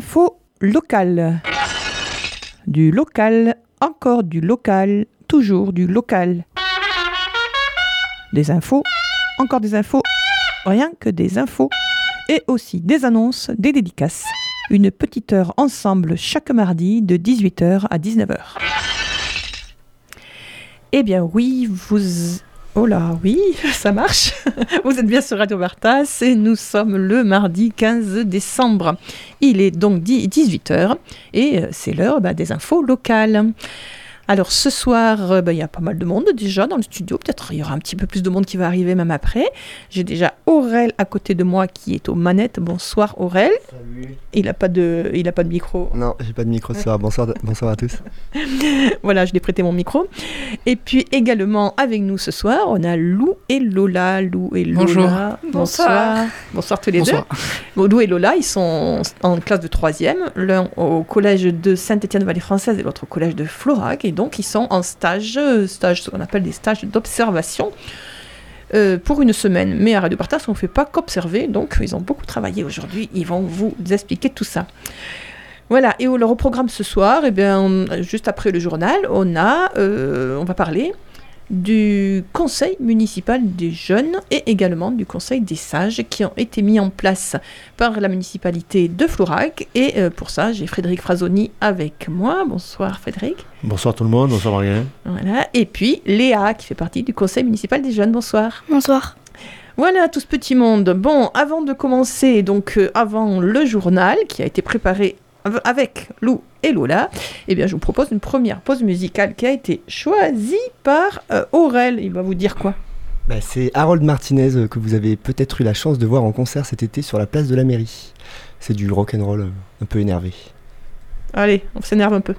infos locales. Du local, encore du local, toujours du local. Des infos, encore des infos, rien que des infos. Et aussi des annonces, des dédicaces. Une petite heure ensemble chaque mardi de 18h à 19h. Eh bien oui, oh là, oui, ça marche. Vous êtes bien sur Radio Vartas et nous sommes le mardi 15 décembre. Il est donc 18h et c'est l'heure des infos locales. Alors ce soir, il y a pas mal de monde déjà dans le studio. Peut-être il y aura un petit peu plus de monde qui va arriver même après. J'ai déjà Aurel à côté de moi qui est aux manettes. Bonsoir Aurel. Salut. Il a pas de micro. Non, j'ai pas de micro ce soir. Bonsoir à tous. Voilà, je lui ai prêté mon micro. Et puis également avec nous ce soir, on a Lou et Lola. Lou et Lola. Bonjour. Bonsoir. Bonsoir tous les deux. Bon, Lou et Lola, ils sont en classe de 3e. L'un au collège de Saint-Étienne-Vallée-Française et l'autre au collège de Florac. Et donc, ils sont en stage, ce qu'on appelle des stages d'observation, pour une semaine. Mais à Radio Vartas, on ne fait pas qu'observer, donc ils ont beaucoup travaillé aujourd'hui. Ils vont vous expliquer tout ça. Voilà, et au programme ce soir, juste après le journal, on va parler du conseil municipal des jeunes et également du conseil des sages qui ont été mis en place par la municipalité de Florac. Et pour ça, j'ai Frédéric Frazoni avec moi. Bonsoir Frédéric. Bonsoir tout le monde, bonsoir Marianne. Voilà, et puis Léa qui fait partie du conseil municipal des jeunes. Bonsoir. Bonsoir. Voilà tout ce petit monde. Bon, avant de commencer, donc avant le journal qui a été préparé avec Lou et Lola, je vous propose une première pause musicale qui a été choisie par Aurel. Il va vous dire quoi ? C'est Harold Martinez que vous avez peut-être eu la chance de voir en concert cet été sur la place de la mairie. C'est du rock'n'roll un peu énervé. Allez, on s'énerve un peu.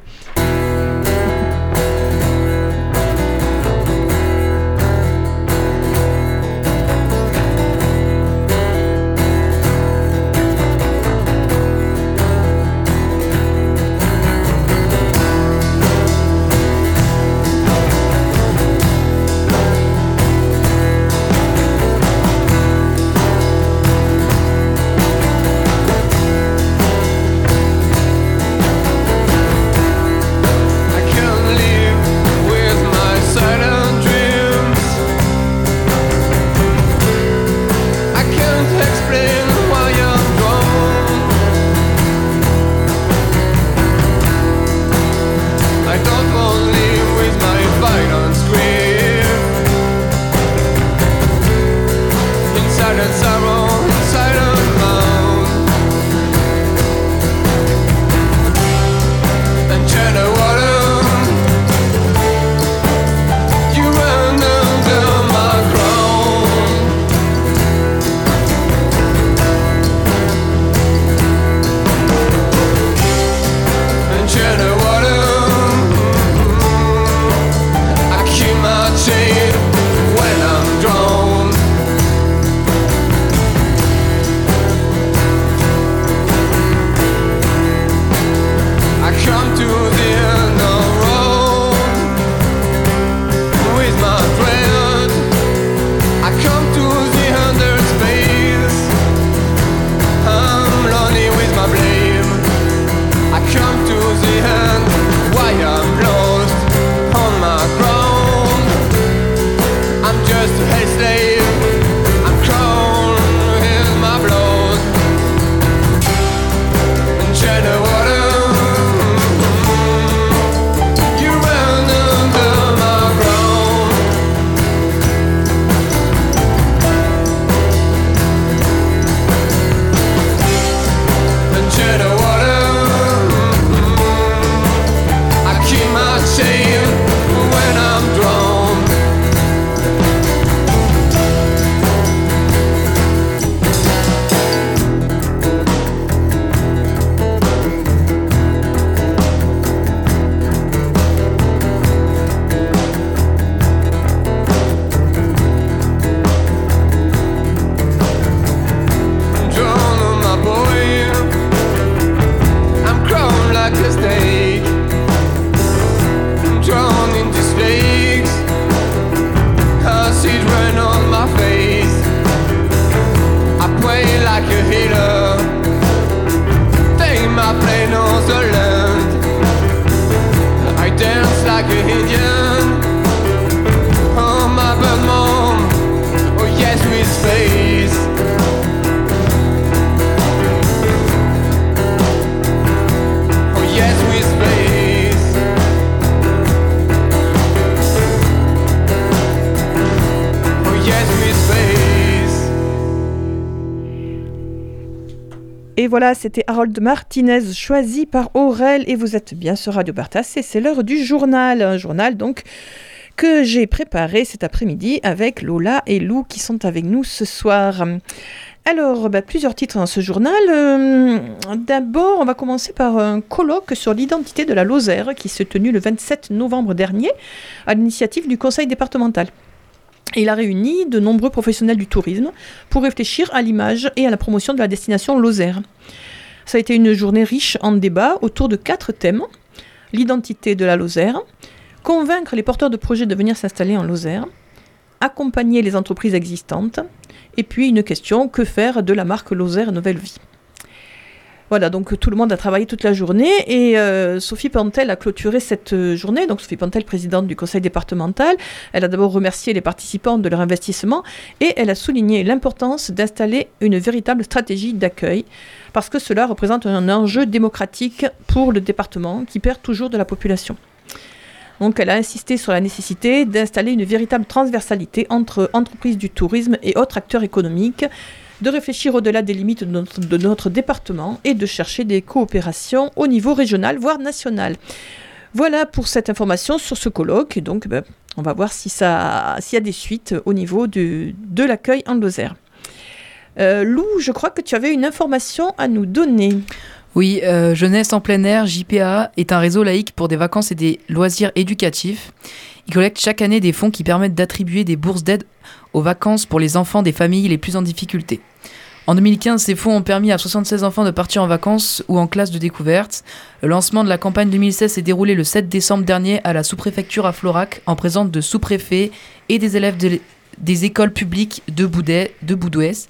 Et voilà, c'était Harold Martinez, choisi par Aurel, et vous êtes bien sur Radio Bartas, et c'est l'heure du journal. Un journal donc que j'ai préparé cet après-midi avec Lola et Lou qui sont avec nous ce soir. Alors, plusieurs titres dans ce journal. D'abord, on va commencer par un colloque sur l'identité de la Lozère qui s'est tenu le 27 novembre dernier à l'initiative du conseil départemental. Il a réuni de nombreux professionnels du tourisme pour réfléchir à l'image et à la promotion de la destination Lozère. Ça a été une journée riche en débats autour de 4 thèmes. L'identité de la Lozère, convaincre les porteurs de projets de venir s'installer en Lozère, accompagner les entreprises existantes, et puis une question, que faire de la marque Lozère Nouvelle Vie? Voilà, donc tout le monde a travaillé toute la journée et Sophie Pantel a clôturé cette journée. Donc Sophie Pantel, présidente du conseil départemental, elle a d'abord remercié les participants de leur investissement et elle a souligné l'importance d'installer une véritable stratégie d'accueil parce que cela représente un enjeu démocratique pour le département qui perd toujours de la population. Donc elle a insisté sur la nécessité d'installer une véritable transversalité entre entreprises du tourisme et autres acteurs économiques, de réfléchir au-delà des limites de notre département et de chercher des coopérations au niveau régional, voire national. Voilà pour cette information sur ce colloque. Et donc, on va voir s'il y a des suites au niveau de l'accueil en Lozère. Lou, je crois que tu avais une information à nous donner. Oui, Jeunesse en plein air, JPA, est un réseau laïque pour des vacances et des loisirs éducatifs. Il collecte chaque année des fonds qui permettent d'attribuer des bourses d'aide aux vacances pour les enfants des familles les plus en difficulté. En 2015, ces fonds ont permis à 76 enfants de partir en vacances ou en classe de découverte. Le lancement de la campagne 2016 s'est déroulé le 7 décembre dernier à la sous-préfecture à Florac, en présence de sous-préfets et des élèves des écoles publiques de Bédouès,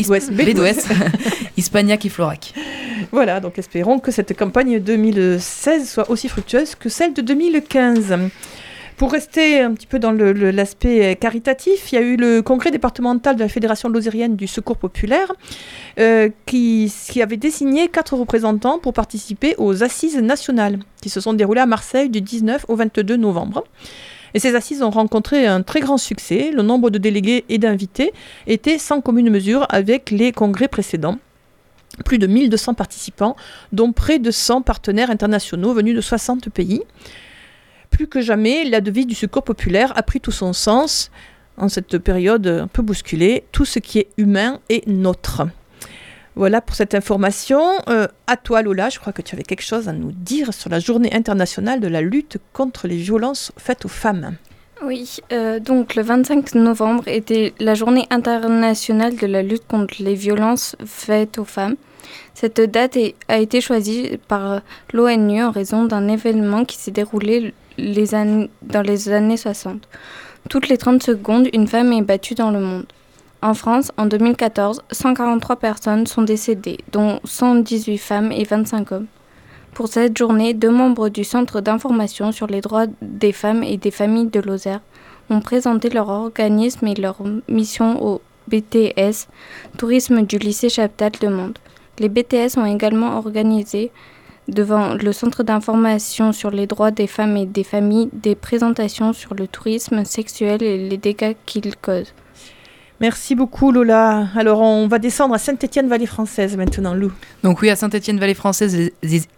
Hispagnac et Florac. Voilà, donc espérons que cette campagne 2016 soit aussi fructueuse que celle de 2015. Pour rester un petit peu dans l'aspect caritatif, il y a eu le congrès départemental de la Fédération lozérienne du Secours populaire qui avait désigné 4 représentants pour participer aux assises nationales qui se sont déroulées à Marseille du 19 au 22 novembre. Et ces assises ont rencontré un très grand succès. Le nombre de délégués et d'invités était sans commune mesure avec les congrès précédents. Plus de 1200 participants, dont près de 100 partenaires internationaux venus de 60 pays. Plus que jamais, la devise du Secours populaire a pris tout son sens en cette période un peu bousculée. Tout ce qui est humain est nôtre. Voilà pour cette information. À toi Lola, je crois que tu avais quelque chose à nous dire sur la journée internationale de la lutte contre les violences faites aux femmes. Oui, donc le 25 novembre était la journée internationale de la lutte contre les violences faites aux femmes. Cette date a été choisie par l'ONU en raison d'un événement qui s'est déroulé dans les années 60. Toutes les 30 secondes, une femme est battue dans le monde. En France, en 2014, 143 personnes sont décédées, dont 118 femmes et 25 hommes. Pour cette journée, 2 membres du Centre d'information sur les droits des femmes et des familles de Lozère ont présenté leur organisme et leur mission au BTS, Tourisme du lycée Chaptal de Mende. Les BTS ont également organisé devant le Centre d'information sur les droits des femmes et des familles des présentations sur le tourisme sexuel et les dégâts qu'il cause. Merci beaucoup Lola. Alors on va descendre à Saint-Étienne-Vallée-Française maintenant, Lou. Donc oui, à Saint-Étienne-Vallée-Française,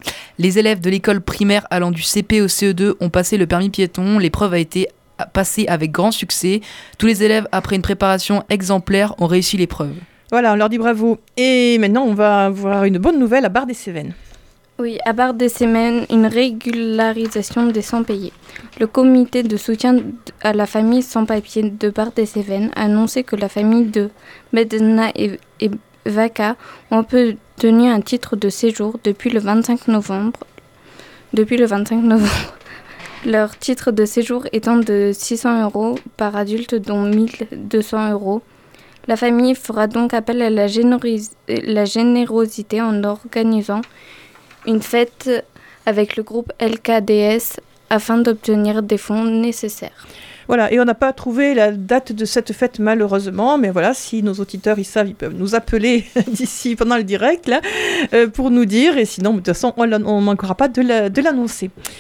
les élèves de l'école primaire allant du CP au CE2 ont passé le permis piéton. L'épreuve a été passée avec grand succès. Tous les élèves, après une préparation exemplaire, ont réussi l'épreuve. Voilà, on leur dit bravo. Et maintenant, on va avoir une bonne nouvelle à Bar-des-Cévennes. Oui, à Bar-des-Cévennes, une régularisation des sans-papiers. Le comité de soutien à la famille sans-papiers de Bar-des-Cévennes a annoncé que la famille de Medna et Vaka ont obtenu un titre de séjour depuis le 25 novembre. Leur titre de séjour étant de 600 € par adulte, dont 1200 €. La famille fera donc appel à la générosité en organisant une fête avec le groupe LKDS afin d'obtenir des fonds nécessaires. Voilà, et on n'a pas trouvé la date de cette fête malheureusement, mais voilà, si nos auditeurs ils savent, ils peuvent nous appeler d'ici pendant le direct là, pour nous dire, et sinon de toute façon on ne manquera pas de l'annoncer.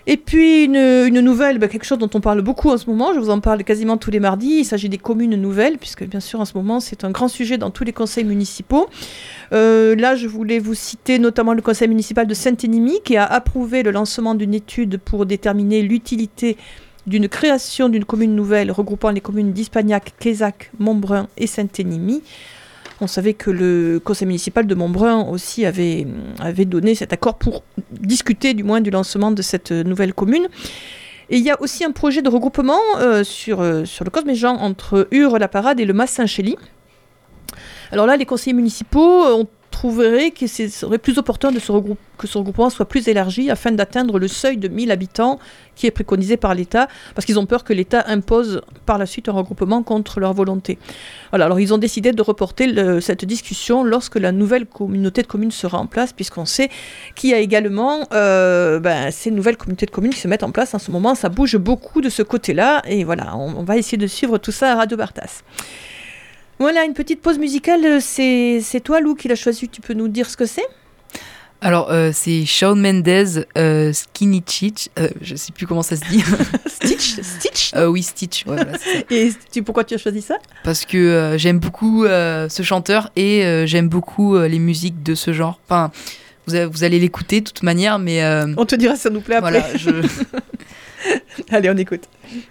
Et puis une nouvelle, quelque chose dont on parle beaucoup en ce moment, je vous en parle quasiment tous les mardis, il s'agit des communes nouvelles, puisque bien sûr en ce moment c'est un grand sujet dans tous les conseils municipaux. Là je voulais vous citer notamment le conseil municipal de Saint-Énimie qui a approuvé le lancement d'une étude pour déterminer l'utilité d'une création d'une commune nouvelle regroupant les communes d'Ispagnac, Quézac, Montbrun et Saint-Énimie. On savait que le conseil municipal de Montbrun aussi avait donné cet accord pour discuter du moins du lancement de cette nouvelle commune. Et il y a aussi un projet de regroupement sur le Cosméjean entre Ure-la-Parade et le Mas-Saint-Chély. Alors là, les conseillers municipaux ont trouverait que ce serait plus opportun que ce regroupement soit plus élargi afin d'atteindre le seuil de 1000 habitants qui est préconisé par l'État, parce qu'ils ont peur que l'État impose par la suite un regroupement contre leur volonté. Voilà, alors ils ont décidé de reporter cette discussion lorsque la nouvelle communauté de communes sera en place, puisqu'on sait qu'il y a également ces nouvelles communautés de communes qui se mettent en place en ce moment. Ça bouge beaucoup de ce côté-là, et voilà, on va essayer de suivre tout ça à Radio Bartas. Voilà, une petite pause musicale, c'est toi Lou qui l'as choisi, tu peux nous dire ce que c'est ? Alors, c'est Shawn Mendes, Skinny Stitch, je sais plus comment ça se dit. Stitch Oui, Stitch, ouais, voilà, c'est ça. Et pourquoi tu as choisi ça ? Parce que j'aime beaucoup ce chanteur et j'aime beaucoup les musiques de ce genre. Enfin, vous allez l'écouter de toute manière, mais... On te dira si ça nous plaît après. Voilà, Allez, on écoute.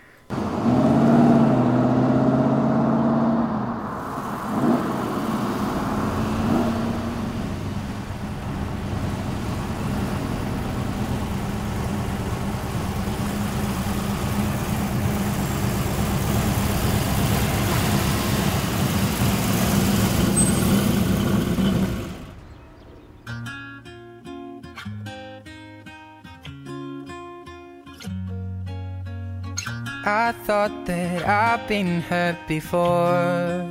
I thought that I've been hurt before,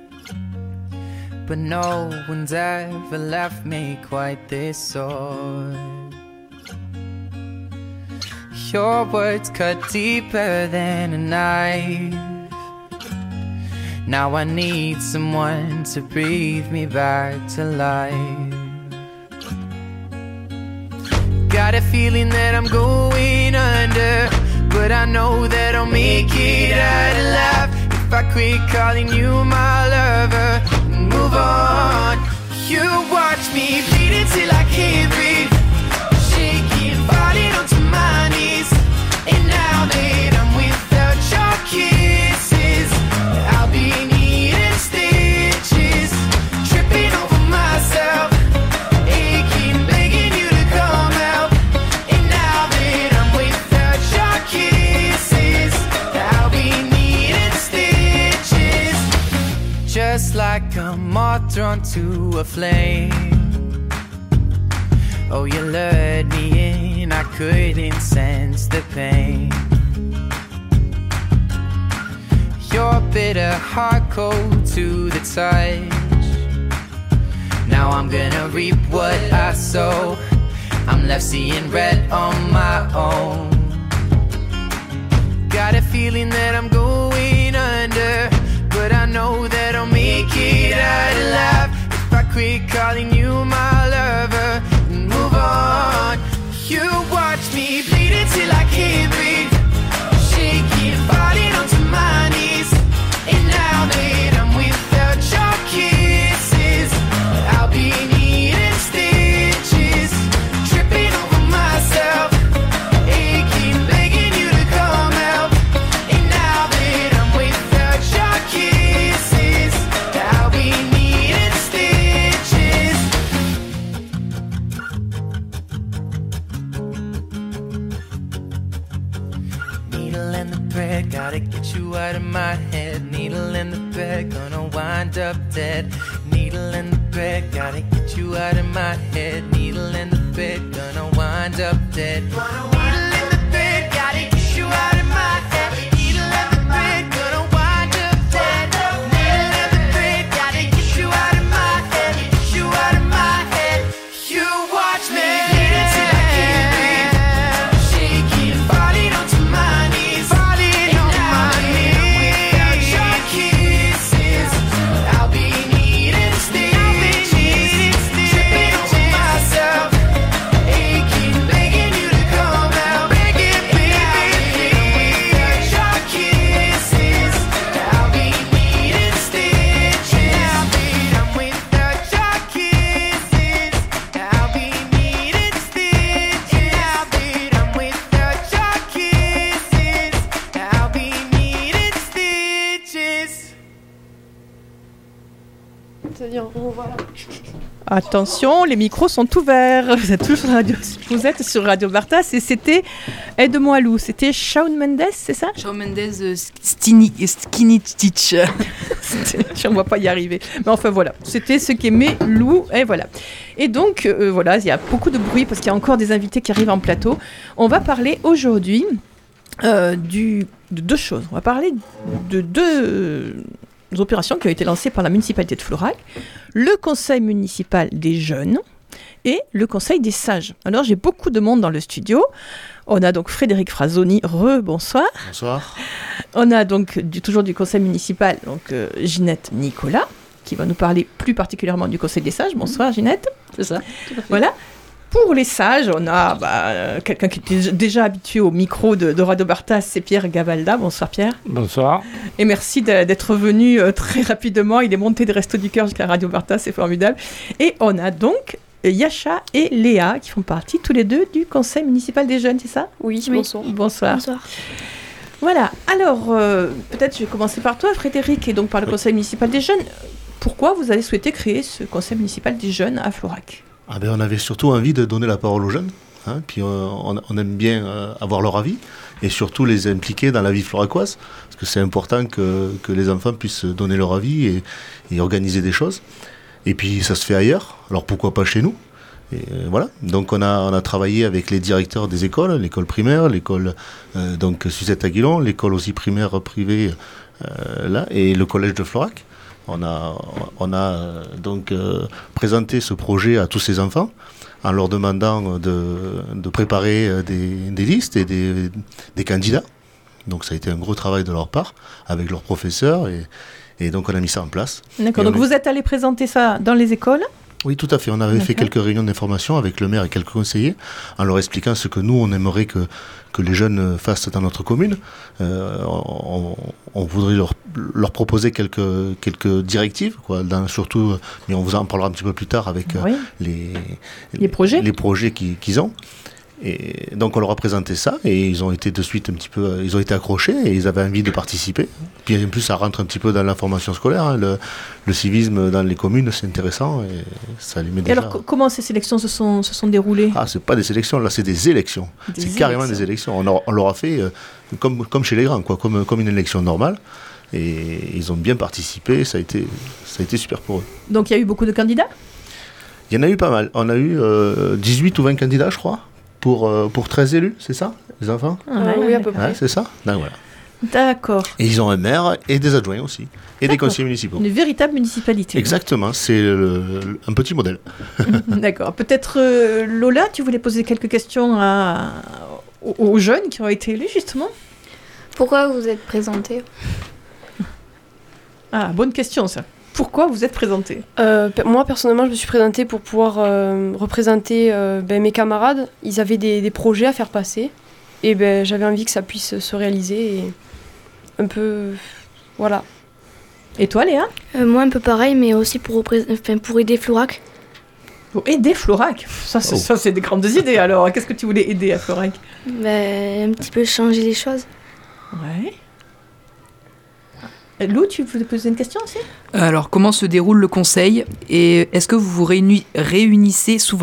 but no one's ever left me quite this sore. Your words cut deeper than a knife. Now I need someone to breathe me back to life. Got a feeling that I'm going under, but I know that I'll make it out alive if I quit calling you my lover and move on. You watch me bleed until I can't breathe, shaking, falling onto my knees. And now that I'm without your kisses, I'll be needing stitches, tripping over myself, aching, begging you to come out. And now that I'm without your kisses, I'll be needing stitches, just like a moth drawn to a flame. Oh, you lured me in, I couldn't sense the pain. Your bitter heart cold to the touch. Now I'm gonna reap what I sow. I'm left seeing red on my own. Got a feeling that I'm going under, but I know that I'll make it out alive if I quit calling you my lover and move on. You watch me bleed until I can't breathe, shaking, falling onto my knees. And now that I'm without your kisses, I'll be needing stitches, tripping over myself, aching, begging you to come out. And now that I'm without your kisses, I'll be needing stitches. Needle and the thread, gotta get you out of my head. Needle and the thread, gonna wind up dead. Needle and the thread, gotta get you out of my head. Needle and the thread, gonna wind up dead. Needle and the thread, gotta get you out of my head. Needle and the thread, gonna wind up dead. Needle and the thread, gotta get you out of my head. Get you out of my head. You watch me bleed until I can't breathe, shaking, falling onto my knees. Falling on my knees. Without your kisses, I'll be needing stitches, tripping over myself, aching, begging you to come out. C'est-à-dire, voilà. Attention, les micros sont ouverts. Vous êtes sur Radio Bartas et c'était, aide-moi Lou, c'était Shawn Mendes, c'est ça? Shawn Mendes Skinny Stitch. On ne va pas y arriver. Mais enfin voilà, c'était ce qu'aimait Lou et voilà. Et donc voilà, il y a beaucoup de bruit parce qu'il y a encore des invités qui arrivent en plateau. On va parler aujourd'hui de deux choses. On va parler de deux opérations qui ont été lancées par la municipalité de Florac, le conseil municipal des jeunes et le conseil des sages. Alors j'ai beaucoup de monde dans le studio. On a donc Frédéric Frazoni, bonsoir. Bonsoir. On a donc toujours du conseil municipal, donc Ginette Nicolas, qui va nous parler plus particulièrement du conseil des sages. Bonsoir Ginette. C'est ça. Voilà. Pour les sages, on a quelqu'un qui était déjà habitué au micro de Radio Bartas, c'est Pierre Gavalda. Bonsoir Pierre. Bonsoir. Et merci d'être venu très rapidement. Il est monté des Restos du Cœur jusqu'à Radio Bartas, c'est formidable. Et on a donc Yacha et Léa qui font partie tous les deux du conseil municipal des jeunes, c'est ça? Oui, bonsoir. Bonsoir. Voilà, alors peut-être je vais commencer par toi Frédéric, et donc par le conseil municipal des jeunes. Pourquoi vous avez souhaité créer ce conseil municipal des jeunes à Florac? On avait surtout envie de donner la parole aux jeunes, puis on aime bien avoir leur avis, et surtout les impliquer dans la vie floracoise, parce que c'est important que les enfants puissent donner leur avis et organiser des choses. Et puis ça se fait ailleurs, alors pourquoi pas chez nous? Et voilà, donc on a travaillé avec les directeurs des écoles, l'école primaire, l'école donc Suzette-Aguilon, l'école aussi primaire privée là, et le collège de Florac. On a donc présenté ce projet à tous ces enfants en leur demandant de préparer des listes et des candidats. Donc ça a été un gros travail de leur part avec leurs professeurs et donc on a mis ça en place. D'accord, donc vous êtes allé présenter ça dans les écoles ? Oui, tout à fait. On avait fait quelques réunions d'information avec le maire et quelques conseillers en leur expliquant ce que nous, on aimerait que les jeunes fassent dans notre commune. On voudrait leur proposer quelques directives, surtout, mais on vous en parlera un petit peu plus tard avec les projets qu'ils ont. Et donc on leur a présenté ça et ils ont été de suite ils ont été accrochés et ils avaient envie de participer. Puis en plus ça rentre un petit peu dans l'information scolaire, le civisme dans les communes c'est intéressant et ça les met déjà. Et alors comment ces sélections se sont déroulées ? Ah, c'est pas des sélections, là c'est des élections. Carrément des élections. On leur a fait comme chez les grands, comme une élection normale. Et ils ont bien participé, ça a été super pour eux. Donc il y a eu beaucoup de candidats ? Il y en a eu pas mal. On a eu 18 ou 20 candidats je crois. Pour 13 élus, c'est ça, les enfants ? Oui, à peu près. C'est ça ? Donc, voilà. D'accord. Et ils ont un maire et des adjoints aussi, et des conseillers municipaux. Une véritable municipalité. Exactement, c'est un petit modèle. D'accord. Peut-être Lola, tu voulais poser quelques questions aux jeunes qui ont été élus, justement ? Pourquoi vous êtes présentés ? Ah, bonne question ça. Pourquoi vous êtes présenté ? Moi, personnellement, je me suis présentée pour pouvoir représenter mes camarades. Ils avaient des projets à faire passer. Et j'avais envie que ça puisse se réaliser. Et un peu... Voilà. Et toi, Léa ? Moi, un peu pareil, mais aussi pour aider Florac. Pour aider Florac ? Ça, c'est des grandes idées, alors. Qu'est-ce que tu voulais aider à Florac ? Un petit peu changer les choses. Ouais. Lou, tu voulais poser une question aussi ? Alors, comment se déroule le conseil et est-ce que vous vous réunissez souvent ?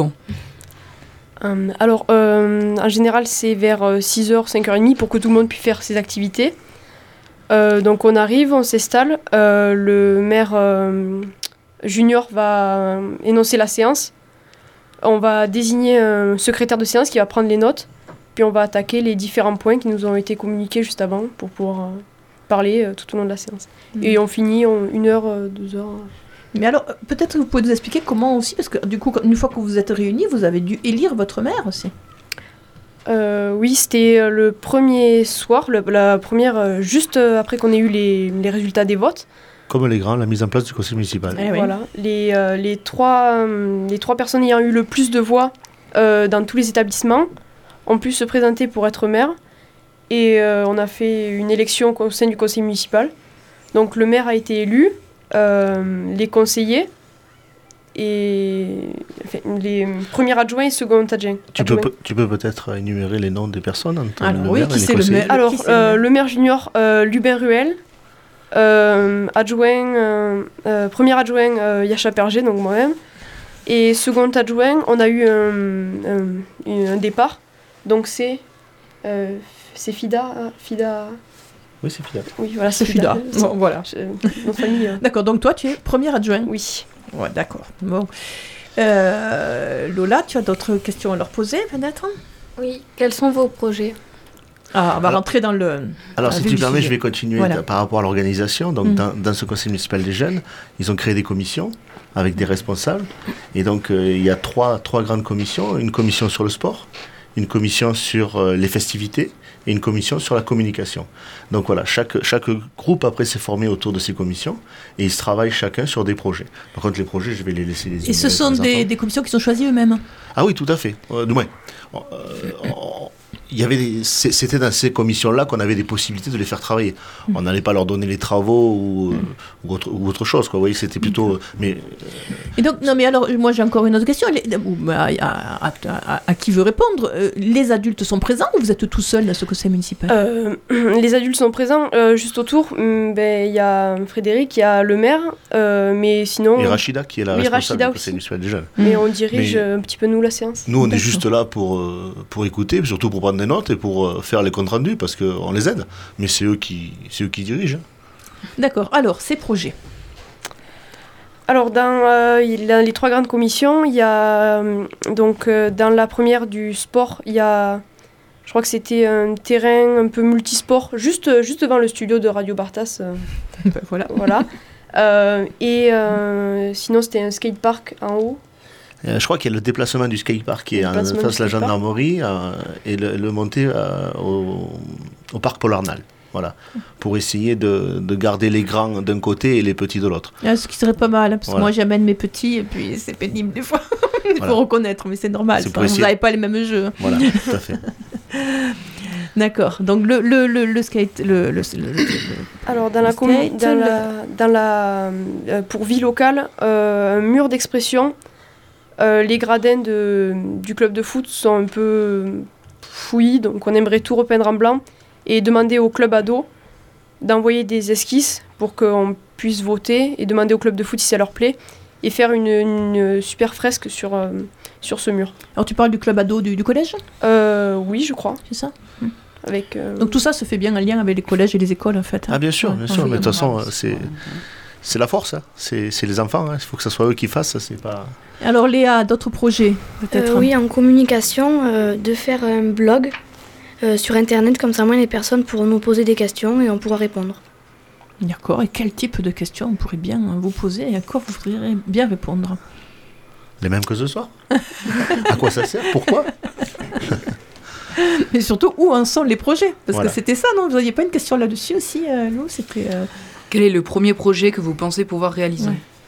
En général, c'est vers 6h, 5h30 pour que tout le monde puisse faire ses activités. Donc, on arrive, on s'installe. Le maire junior va énoncer la séance. On va désigner un secrétaire de séance qui va prendre les notes. Puis, on va attaquer les différents points qui nous ont été communiqués juste avant pour pouvoir... parler tout au long de la séance. Et on finit en 1 heure, 2 heures. Mais alors, peut-être que vous pouvez nous expliquer comment aussi, parce que du coup, une fois que vous êtes réunis, vous avez dû élire votre maire aussi. Oui, c'était le premier soir, la première, juste après qu'on ait eu les résultats des votes. Comme les grands, la mise en place du conseil municipal. Voilà, les trois personnes ayant eu le plus de voix dans tous les établissements ont pu se présenter pour être maire. Et on a fait une élection au sein du conseil municipal. Donc le maire a été élu, les conseillers et les premiers adjoints et seconds adjoints. Tu peux peut-être énumérer les noms des personnes entre alors, le maire et les c'est conseillers. le maire le maire junior, Lubin Ruel, Premier adjoint, Yacha Perger, donc moi-même. Et second adjoint, on a eu un départ. Donc c'est Fida. Oui, c'est Fida. Oui, voilà, C'est Fida. Bon, voilà. Notre famille. D'accord, donc toi, tu es premier adjoint. Oui. Ouais, d'accord. Bon. Lola, tu as d'autres questions à leur poser, peut-être? Oui. Quels sont vos projets? Ah, on va rentrer dans le... Alors, si vu tu du permets, sujet. je vais continuer Voilà. par rapport à l'organisation. Donc, dans ce conseil municipal des jeunes, ils ont créé des commissions avec des responsables. Et donc, il y a trois grandes commissions. Une commission sur le sport, une commission sur les festivités et une commission sur la communication. Donc voilà, chaque groupe après s'est formé autour de ces commissions et ils se travaillent chacun sur des projets. Par contre, les projets, je vais les laisser les Et ce sont des commissions qui sont choisies eux-mêmes? Ah oui, tout à fait. Du moins, il y avait c'était dans ces commissions-là qu'on avait des possibilités de les faire travailler. On n'allait pas leur donner les travaux ou autre chose, quoi. Vous voyez, c'était plutôt... Et donc, non mais alors, moi j'ai encore une autre question. À qui veut répondre? Les adultes sont présents ou vous êtes tout seul dans ce conseil municipal? Les adultes sont présents. Juste autour, il y a Frédéric, il y a le maire, mais sinon... Et Rachida, qui est la responsable du conseil municipal des jeunes. Mais on dirige un petit peu nous la séance. Nous, on est juste là pour écouter, surtout pour prendre des notes et pour faire les comptes rendus, parce qu'on les aide. Mais c'est eux qui dirigent. D'accord. Alors, ces projets. Alors, dans les trois grandes commissions, il y a dans la première du sport, il y a, je crois que c'était un terrain un peu multisport, juste devant le studio de Radio Bartas. Voilà. Sinon, c'était un skatepark en haut. Je crois qu'il y a le déplacement du skatepark qui est en face de la gendarmerie et le monter au parc Polarnal. Voilà, pour essayer de garder les grands d'un côté et les petits de l'autre. Ce qui serait pas mal, parce Voilà. que moi j'amène mes petits et puis c'est pénible des fois. Il faut reconnaître, mais c'est normal. Vous n'avez pas les mêmes jeux. Voilà, tout à fait. D'accord. Donc le skate, alors pour vie locale, un mur d'expression. Les gradins du club de foot sont un peu fouillis, donc on aimerait tout repeindre en blanc et demander au club ado d'envoyer des esquisses pour qu'on puisse voter et demander au club de foot si ça leur plaît et faire une super fresque sur ce mur. Alors tu parles du club ado du collège? Oui, je crois. C'est ça? Donc tout ça se fait bien en lien avec les collèges et les écoles en fait. Ah bien sûr, mais de toute façon c'est la force, hein. C'est les enfants, il faut que ce soit eux qui fassent, c'est pas... Alors Léa, d'autres projets peut-être? Oui, en communication, de faire un blog sur internet, comme ça moins les personnes pourront nous poser des questions et on pourra répondre. D'accord, et quel type de questions on pourrait bien vous poser et à quoi vous voudriez bien répondre? Les mêmes que ce soir. À quoi ça sert? Pourquoi? Et surtout, où en sont les projets? Parce Voilà. que c'était ça, non? Vous n'aviez pas une question là-dessus aussi, Lou? C'était... Quel est le premier projet que vous pensez pouvoir réaliser?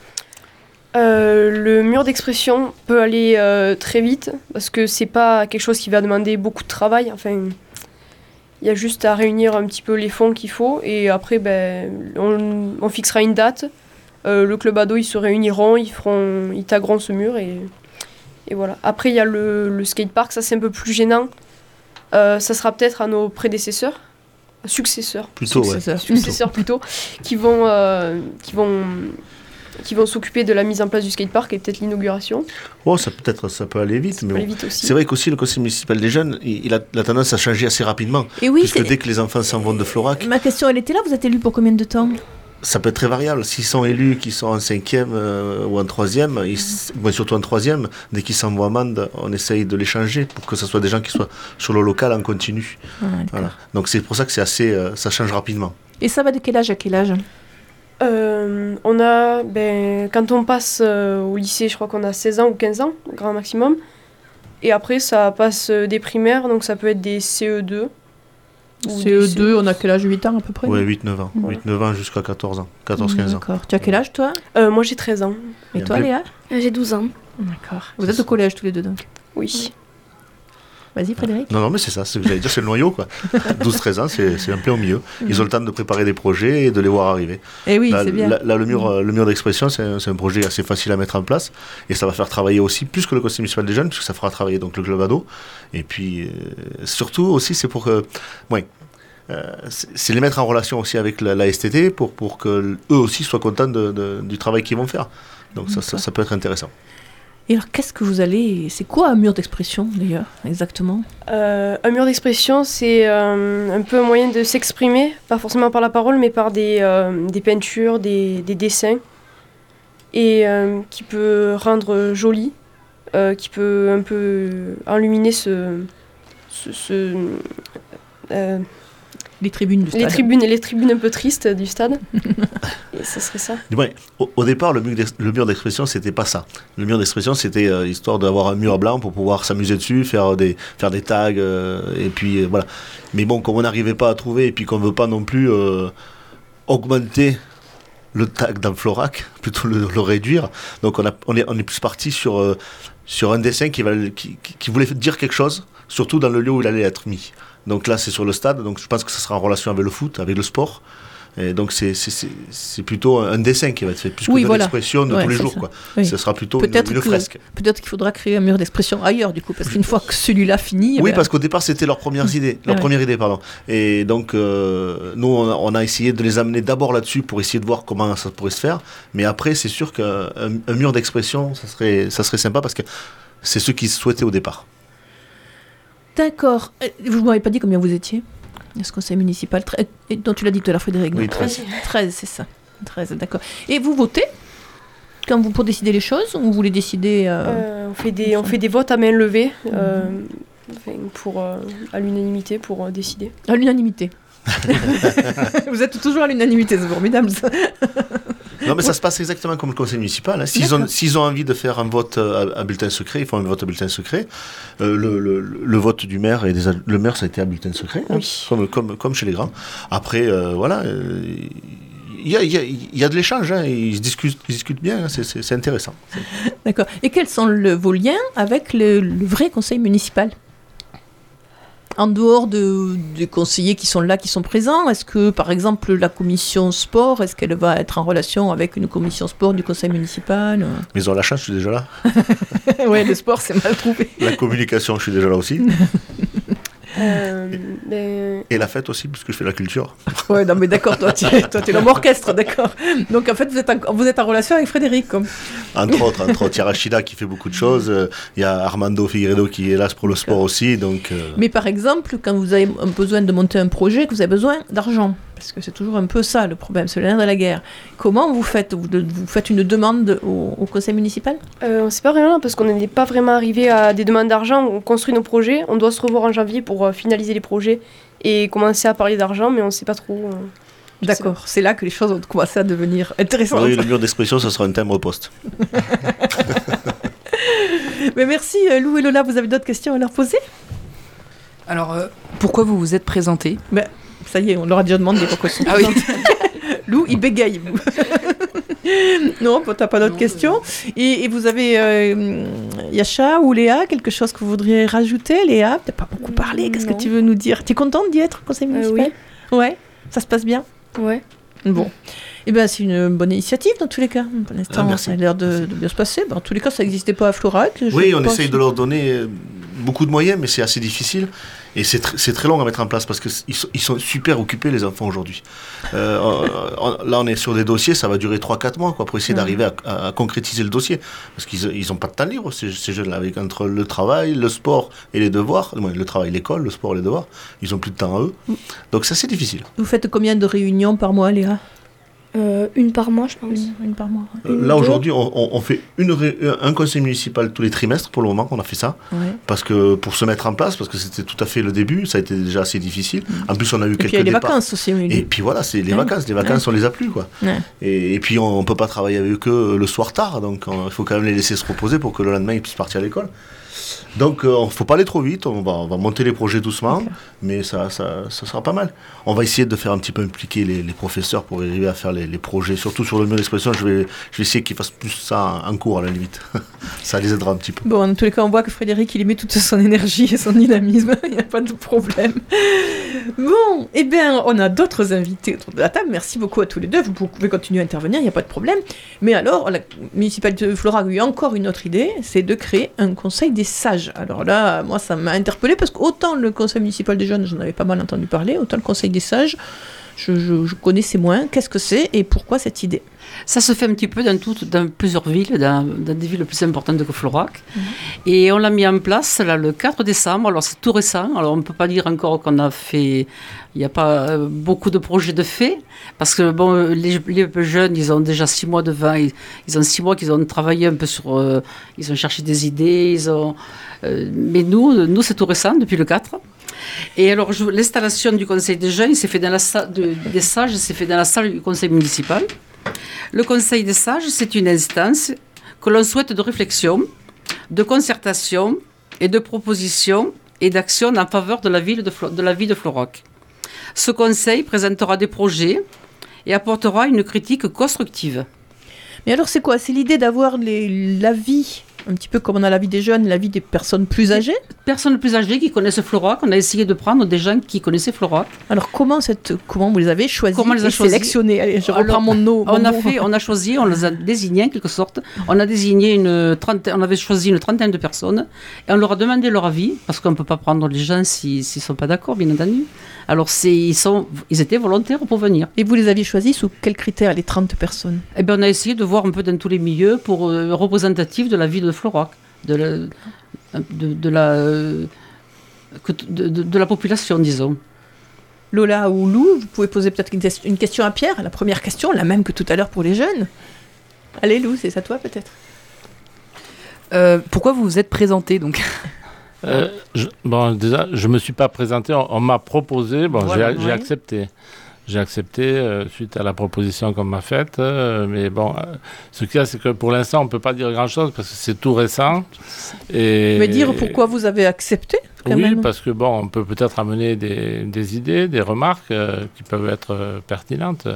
Le mur d'expression peut aller très vite parce que c'est pas quelque chose qui va demander beaucoup de travail. Enfin, il y a juste à réunir un petit peu les fonds qu'il faut et après, on fixera une date. Le club ado, ils se réuniront, ils tagueront ce mur et voilà. Après, il y a le skatepark, ça c'est un peu plus gênant. Ça sera peut-être à nos successeurs plutôt, qui vont s'occuper de la mise en place du skatepark et peut-être l'inauguration. Oh, ça peut aller vite. Ça peut aller vite aussi. C'est vrai qu'aussi le conseil municipal des jeunes, il a tendance à changer assez rapidement. Et oui, puisque dès que les enfants s'en vont de Florac... Ma question, elle était là, vous êtes élu pour combien de temps? Ça peut être très variable. S'ils sont élus, qui sont en 5e ou en 3e, surtout en 3e, dès qu'ils s'envoient amende, on essaye de les changer pour que ce soit des gens qui soient sur le local en continu. Voilà. Donc c'est pour ça que c'est assez, ça change rapidement. Et ça va de quel âge à quel âge? On a, quand on passe au lycée, je crois qu'on a 16 ans ou 15 ans, grand maximum. Et après, ça passe des primaires, donc ça peut être des CE2. CE2, on a quel âge? 8 ans à peu près? Oui, 8-9 ans. 8-9 ans jusqu'à 14 ans. 14-15 ans. D'accord. Tu as quel âge toi? Moi j'ai 13 ans. Et toi Léa? J'ai 12 ans. D'accord. Vous êtes au collège tous les deux donc? Oui. Vas-y Frédéric. Non, mais c'est ça, c'est ce que j'allais dire, c'est le noyau, quoi. 12-13 ans, c'est un peu au milieu. Ils ont le temps de préparer des projets et de les voir arriver. Et oui, là, c'est bien. Là, le mur d'expression, c'est un projet assez facile à mettre en place. Et ça va faire travailler aussi, plus que le conseil municipal des jeunes, puisque ça fera travailler donc le club ado. Et puis, surtout aussi, c'est pour que... c'est les mettre en relation aussi avec la STT pour que eux aussi soient contents du travail qu'ils vont faire. Donc ça peut être intéressant. Et alors, qu'est-ce que vous allez... C'est quoi un mur d'expression, d'ailleurs, exactement ? Un mur d'expression, c'est un peu un moyen de s'exprimer, pas forcément par la parole, mais par des peintures, des dessins, et qui peut rendre joli, qui peut un peu enluminer les tribunes du stade. Les tribunes un peu tristes du stade. Et ça serait ça. Ouais, au départ, le mur d'expression, c'était pas ça. Le mur d'expression, c'était histoire d'avoir un mur blanc pour pouvoir s'amuser dessus, faire des tags, et puis voilà. Mais bon, comme on n'arrivait pas à trouver, et puis qu'on ne veut pas non plus augmenter le tag dans Florac, plutôt le réduire, donc on est plus parti sur un dessin qui voulait dire quelque chose, surtout dans le lieu où il allait être mis. Donc là, c'est sur le stade, donc je pense que ça sera en relation avec le foot, avec le sport. Et donc c'est plutôt un dessin qui va être fait, plus que de l'expression de tous les jours. Quoi. Oui. Ce sera plutôt une fresque. Peut-être qu'il faudra créer un mur d'expression ailleurs, du coup, parce qu'une fois que celui-là finit... Oui, parce qu'au départ, c'était leur première idée. Et donc, nous, on a essayé de les amener d'abord là-dessus pour essayer de voir comment ça pourrait se faire. Mais après, c'est sûr qu'un mur d'expression, ça serait sympa, parce que c'est ce qu'ils souhaitaient au départ. D'accord. Vous ne m'avez pas dit combien vous étiez ? Ce conseil municipal, dont tu l'as dit tout à l'heure, Frédéric. Oui, 13. 13, c'est ça. 13, d'accord. Et vous votez pour décider les choses, ou vous les décidez on fait des votes à main levée, à l'unanimité pour décider. À l'unanimité. Vous êtes toujours à l'unanimité, c'est formidable ça. Non, mais ça se passe exactement comme le conseil municipal. Hein. S'ils ont envie de faire un vote à bulletin secret, ils font un vote à bulletin secret. Le vote du maire, le maire, ça a été à bulletin secret, oui. Comme chez les grands. Après, voilà, il y a de l'échange, hein, ils discutent bien, hein, c'est intéressant. D'accord. Et quels sont vos liens avec le vrai conseil municipal ? En dehors des conseillers qui sont là, qui sont présents, est-ce que, par exemple, la commission sport, est-ce qu'elle va être en relation avec une commission sport du conseil municipal ? Mais ils ont la chance, je suis déjà là. Ouais, le sport, c'est mal trouvé. La communication, je suis déjà là aussi. Et la fête aussi, puisque je fais la culture. Ouais, non mais d'accord, toi tu es l'homme orchestre, d'accord. Donc en fait, vous êtes en relation avec Frédéric, comme. Entre autres, il y a Rachida qui fait beaucoup de choses, il y a Armando Figueiredo qui est là pour le sport aussi, donc... Mais par exemple, quand vous avez besoin de monter un projet, que vous avez besoin d'argent, parce que c'est toujours un peu ça le problème, c'est le nerf de la guerre. Comment vous faites ? Vous faites une demande au conseil municipal ? On ne sait pas vraiment, parce qu'on n'est pas vraiment arrivé à des demandes d'argent. On construit nos projets, on doit se revoir en janvier pour finaliser les projets et commencer à parler d'argent, mais on ne sait pas trop. D'accord, c'est là que les choses ont commencé à devenir intéressantes. Oui, le mur d'expression, ça sera un timbre-poste. Mais merci Lou et Lola, vous avez d'autres questions à leur poser ? Alors, pourquoi vous vous êtes présentés ? Ça y est, on leur a déjà demandé pourquoi ils sont présents. Lou, il bégaye. Non, t'as pas d'autres questions. Et vous avez, Yasha ou Léa, quelque chose que vous voudriez rajouter ? Léa, t'as pas beaucoup parlé, qu'est-ce que tu veux nous dire ? Tu es contente d'y être au conseil municipal ? Oui. Ouais, ça se passe bien ? Ouais. Bon. Eh bien, c'est une bonne initiative dans tous les cas. Pour l'instant, ça a l'air de bien se passer. En tous les cas, ça n'existait pas à Florac. Oui, on essaye de leur donner beaucoup de moyens, mais c'est assez difficile. Et c'est très long à mettre en place parce qu'ils sont super occupés, les enfants, aujourd'hui. Là, on est sur des dossiers, ça va durer 3-4 mois pour essayer d'arriver à concrétiser le dossier. Parce qu'ils n'ont pas de temps libre, ces jeunes-là, entre le travail, le sport et les devoirs. Le travail, l'école, le sport et les devoirs. Ils n'ont plus de temps à eux. Donc, c'est assez difficile. Vous faites combien de réunions par mois, Léa ? Une par mois, je pense. Une par mois. Là, aujourd'hui, on fait un conseil municipal tous les trimestres, pour le moment, qu'on a fait ça. Ouais. Parce que, pour se mettre en place, parce que c'était tout à fait le début, ça a été déjà assez difficile. En plus, on a eu quelques départs. Et puis, il y a les vacances aussi. Oui. Et puis, voilà, c'est les vacances. Les vacances, on les a plus, quoi. Ouais. Et puis, on ne peut pas travailler avec eux le soir tard. Donc, il faut quand même les laisser se reposer pour que le lendemain, ils puissent partir à l'école. Donc, il ne faut pas aller trop vite, on va monter les projets doucement, mais ça sera pas mal. On va essayer de faire un petit peu impliquer les professeurs pour arriver à faire les les projets, surtout sur le mur d'expression, je vais essayer qu'ils fassent plus ça en cours à la limite. Ça les aidera un petit peu. Bon, en tous les cas, on voit que Frédéric, il y met toute son énergie et son dynamisme. Il n'y a pas de problème. Bon, eh bien, on a d'autres invités autour de la table. Merci beaucoup à tous les deux. Vous pouvez continuer à intervenir, il n'y a pas de problème. Mais alors, la municipalité de Florac a eu encore une autre idée, c'est de créer un conseil des sages. Alors là, moi, ça m'a interpellée parce qu'autant le conseil municipal des jeunes, j'en avais pas mal entendu parler, autant le conseil des sages, je connaissais moins. Qu'est-ce que c'est et pourquoi cette idée ? Ça se fait un petit peu dans plusieurs villes, dans des villes plus importantes que Florac. Et on l'a mis en place là, le 4 décembre. Alors c'est tout récent. Alors on ne peut pas dire encore qu'on a fait... Il n'y a pas beaucoup de projets de fait. Parce que bon, les jeunes, ils ont déjà 6 mois devant. Ils ont 6 mois qu'ils ont travaillé un peu sur... ils ont cherché des idées. Mais nous, c'est tout récent, depuis le 4. Et alors, l'installation du conseil des jeunes, s'est fait dans la salle des sages, c'est fait dans la salle du conseil municipal. Le conseil des sages, c'est une instance que l'on souhaite de réflexion, de concertation et de proposition et d'action en faveur de la ville de Florac. Ce conseil présentera des projets et apportera une critique constructive. Mais alors, c'est quoi ? C'est l'idée d'avoir l'avis, un petit peu comme on a l'avis des jeunes, l'avis des personnes plus âgées ? Personnes plus âgées qui connaissent Florac. On a essayé de prendre des gens qui connaissaient Florac. Alors, comment vous les avez choisis et choisis sélectionnés ? Allez, je reprends mon nom. On les a désignés en quelque sorte. On a désigné on avait choisi une trentaine de personnes et on leur a demandé leur avis, parce qu'on ne peut pas prendre les gens s'ils ne sont pas d'accord, bien entendu. Alors, ils étaient volontaires pour venir. Et vous les aviez choisis sous quels critères, les 30 personnes ? Eh bien, on a essayé de voir un peu dans tous les milieux pour représentatif de la ville de Florac, de la population, disons. Lola ou Lou, vous pouvez poser peut-être une question à Pierre. La première question, la même que tout à l'heure pour les jeunes. Allez Lou, c'est à toi peut-être. Pourquoi vous vous êtes présenté donc ? Déjà, je ne me suis pas présenté, on m'a proposé, j'ai accepté. J'ai accepté suite à la proposition qu'on m'a faite, mais bon, ce qu'il y a, c'est que pour l'instant, on ne peut pas dire grand-chose parce que c'est tout récent. Mais dire pourquoi vous avez accepté quand même. Parce que bon, on peut peut-être amener des idées, des remarques qui peuvent être pertinentes.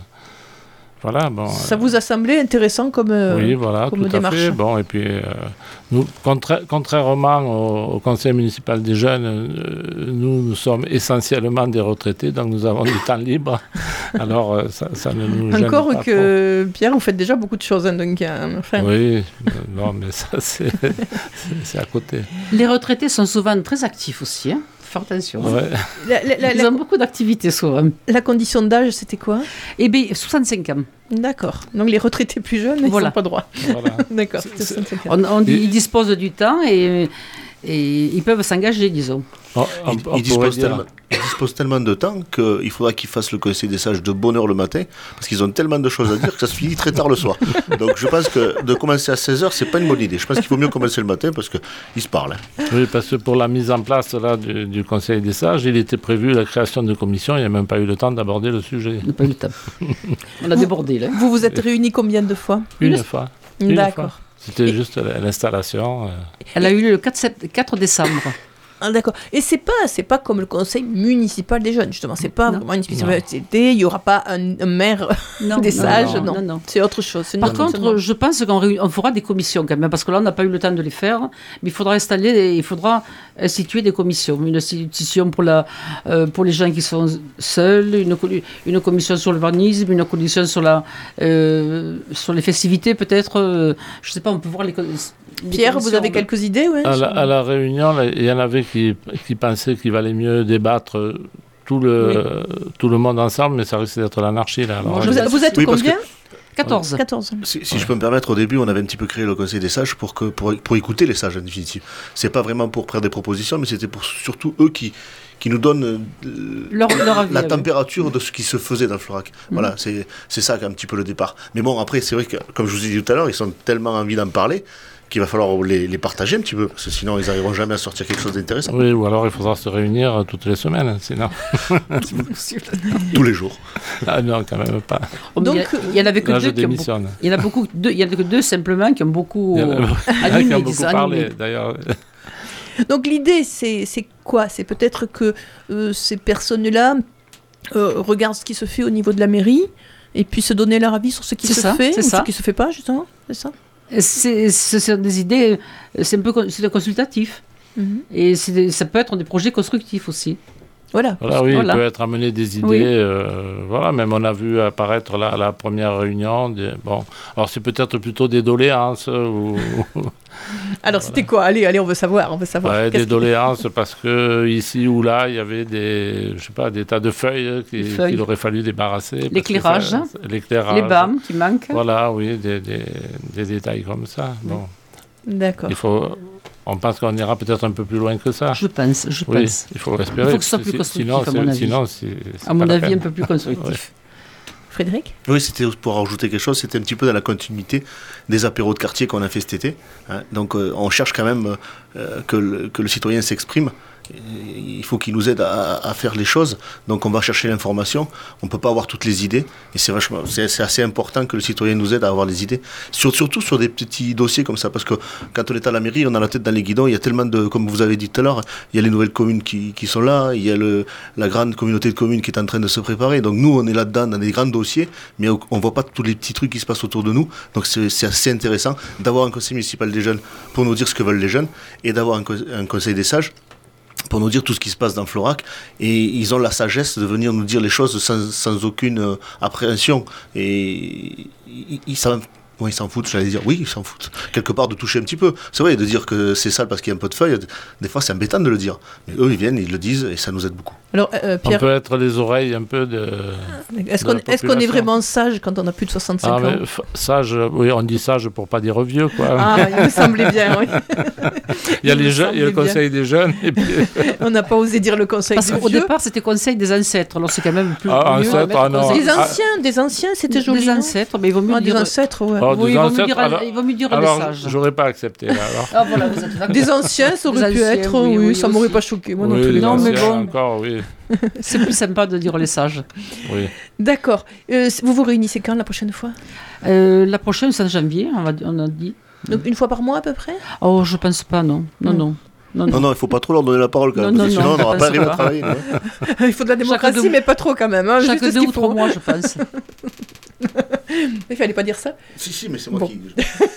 Voilà, bon, ça vous a semblé intéressant comme oui, voilà, comme tout démarche. à fait. Bon, et puis, nous, contrairement au conseil municipal des jeunes, nous sommes essentiellement des retraités, donc nous avons du temps libre. Alors, ça ne nous gêne pas. Encore que, Pierre, vous faites déjà beaucoup de choses. Hein, donc, enfin... Oui, non, mais ça, c'est à côté. Les retraités sont souvent très actifs aussi, hein. Faire attention. Ouais. Ils ont beaucoup d'activités souvent. La condition d'âge, c'était quoi ? Eh bien, 65 ans. D'accord. Donc les retraités plus jeunes, ils n'ont pas droit. Voilà. D'accord. Ils disposent du temps et ils peuvent s'engager, disons. Ils disposent tellement de temps qu'il faudra qu'ils fassent le conseil des sages de bonne heure le matin, parce qu'ils ont tellement de choses à dire que ça se finit très tard le soir. Donc je pense que de commencer à 16h, c'est pas une bonne idée. Je pense qu'il vaut mieux commencer le matin parce qu'ils se parlent. Hein. Oui, parce que pour la mise en place là, du conseil des sages, il était prévu la création de commissions, il n'y a même pas eu le temps d'aborder le sujet. On n'a pas eu le temps. On a débordé là. Vous vous êtes réunis combien de fois ? Une fois. D'accord. C'était juste l'installation. Elle a eu lieu le 4 décembre. Ah, d'accord. Et c'est pas comme le conseil municipal des jeunes, justement. C'est pas vraiment une spécialité. Il n'y aura pas un maire des sages. Non. C'est autre chose. Par contre, je pense qu'on fera des commissions quand même, parce que là, on n'a pas eu le temps de les faire. Mais il faudra instituer des commissions. Une institution pour les gens qui sont seuls, une commission sur l'urbanisme, une commission sur les festivités, peut-être. Je ne sais pas, on peut voir les Pierre, vous avez quelques idées, ouais, à la réunion, là, il y en avait qui pensaient qu'il valait mieux débattre tout le monde ensemble, mais ça risque d'être l'anarchie. Là. Alors, vous êtes combien ? 14. Si je peux me permettre, au début, on avait un petit peu créé le conseil des sages pour écouter les sages, en définitive. C'est pas vraiment pour faire des propositions, mais c'était pour surtout eux qui nous donnent leur avis, la température de ce qui se faisait dans le Florac. Voilà, c'est ça un petit peu le départ. Mais bon, après, c'est vrai que, comme je vous ai dit tout à l'heure, ils ont tellement envie d'en parler qu'il va falloir les partager un petit peu, parce que sinon ils n'arriveront jamais à sortir quelque chose d'intéressant. Oui, ou alors il faudra se réunir toutes les semaines, sinon. Tous les jours. Ah non, quand même pas. Donc, il n'y en avait que deux qui ont il y en a beaucoup, il y en a que deux simplement qui ont beaucoup animé, qui ont beaucoup parlé, d'ailleurs. Donc l'idée, c'est quoi ? C'est peut-être que ces personnes-là regardent ce qui se fait au niveau de la mairie Et puis se donner leur avis sur ce qui se fait ou ce qui se fait pas, justement, c'est ça? Ce sont des idées, c'est consultatif. Et ça peut être des projets constructifs aussi. Voilà, oui, il peut être amené des idées. Voilà, même on a vu apparaître là, à la première réunion. Bon, alors c'est peut-être plutôt des doléances. Alors c'était quoi? Allez, on veut savoir. Ouais, des doléances parce que ici ou là, il y avait des tas de feuilles qu'il aurait fallu débarrasser. L'éclairage, les bâmes qui manquent. Voilà, oui, des détails comme ça. Bon. D'accord. On pense qu'on ira peut-être un peu plus loin que ça. Je pense. Oui, il faut espérer. Il faut que ce soit plus constructif, à mon avis. Sinon, à mon avis, un peu plus constructif. Frédéric? Oui, c'était pour rajouter quelque chose, c'était un petit peu dans la continuité des apéros de quartier qu'on a fait cet été. Hein. Donc on cherche quand même que le citoyen s'exprime. Il faut qu'il nous aide à faire les choses. Donc on va chercher l'information. On ne peut pas avoir toutes les idées. Et c'est assez important que le citoyen nous aide à avoir les idées. Surtout sur des petits dossiers comme ça. Parce que quand on est à la mairie, on a la tête dans les guidons. Il y a tellement de, comme vous avez dit tout à l'heure, il y a les nouvelles communes qui sont là. Il y a la grande communauté de communes qui est en train de se préparer. Donc nous, on est là-dedans dans des grands dossiers. Mais on ne voit pas tous les petits trucs qui se passent autour de nous. Donc c'est assez intéressant d'avoir un conseil municipal des jeunes pour nous dire ce que veulent les jeunes. Et d'avoir un conseil des sages pour nous dire tout ce qui se passe dans Florac, et ils ont la sagesse de venir nous dire les choses sans aucune appréhension, et ils s'en foutent, j'allais dire, oui, ils s'en foutent, quelque part de toucher un petit peu, c'est vrai, de dire que c'est sale parce qu'il y a un peu de feuilles, des fois c'est embêtant de le dire, mais eux ils viennent, ils le disent, et ça nous aide beaucoup. Alors, Pierre... On peut être les oreilles un peu de... Est-ce qu'on est vraiment sage quand on a plus de 65 ans? Sage, oui, on dit sage pour pas dire vieux, quoi. Ah, il me semblait bien, oui. Il y a le conseil des jeunes, et puis... On n'a pas osé dire le conseil des vieux. Parce qu'au départ, c'était conseil des ancêtres, alors c'est quand même plus... non. Des anciens, c'était joli. Des ancêtres, mais il vaut mieux dire... Des ancêtres, ouais. Oui, il vaut mieux dire des sages. J'aurais pas accepté, là, alors. Ah, voilà, vous êtes d'accord. Des anciens, ça aurait pu être, oui, ça m'aurait pas choqué, moi non plus. Non, mais bon... Encore, oui. C'est plus sympa de dire les sages. Oui. D'accord. Vous vous réunissez quand la prochaine fois? La prochaine, c'est en janvier, on a dit. Donc une fois par mois à peu près? Oh, je pense pas, non. Non, il ne faut pas trop leur donner la parole quand même, sinon on n'aura pas arrivé à travailler. Il faut de la démocratie, mais pas trop quand même. Hein, chaque 2 ou 3 mois, je pense. Il fallait pas dire ça. Si, mais c'est moi qui...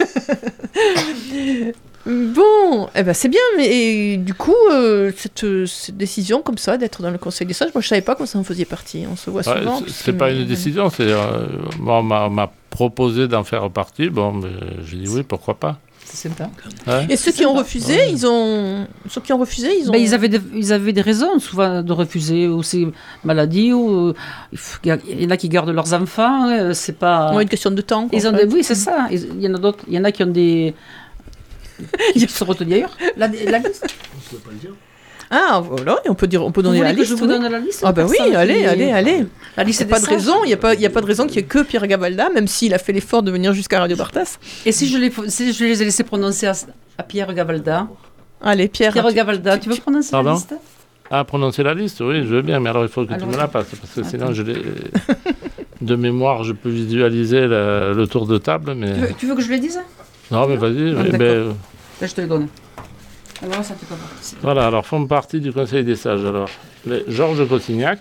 Bon, c'est bien, mais du coup, cette décision comme ça, d'être dans le Conseil des sages, moi je savais pas que ça en faisait partie. On se voit souvent. C'est pas une décision, c'est on m'a proposé d'en faire partie. Bon, j'ai dit oui, pourquoi pas. C'est sympa. Ouais. Et ceux qui ont refusé, ils ont. Ils avaient des raisons souvent de refuser, ou c'est maladie, ou il y en a qui gardent leurs enfants. C'est pas. Une question de temps. Oui, c'est ça. Il y en a d'autres. Il y en a qui ont des. Qui se retenent d'ailleurs. La liste. On peut pas le dire. Ah, voilà, on peut donner la liste. Je vous donne la liste. Ah, oui, allez. La liste, il n'y a pas de raison qu'il n'y ait que Pierre Gavalda, même s'il a fait l'effort de venir jusqu'à Radio Bartas. Et si je les ai laissés prononcer à Pierre Gavalda? Allez, Pierre Gavalda, tu veux prononcer la liste? Ah, prononcer la liste, oui, je veux bien, mais alors il faut que tu me la passes, parce que sinon, de mémoire, je peux visualiser le tour de table, mais... Tu veux que je le dise? Non, mais vas-y. Je te le donne. Alors, ça fait pas partie. Voilà, alors font partie du Conseil des sages. Alors, Georges Cossignac,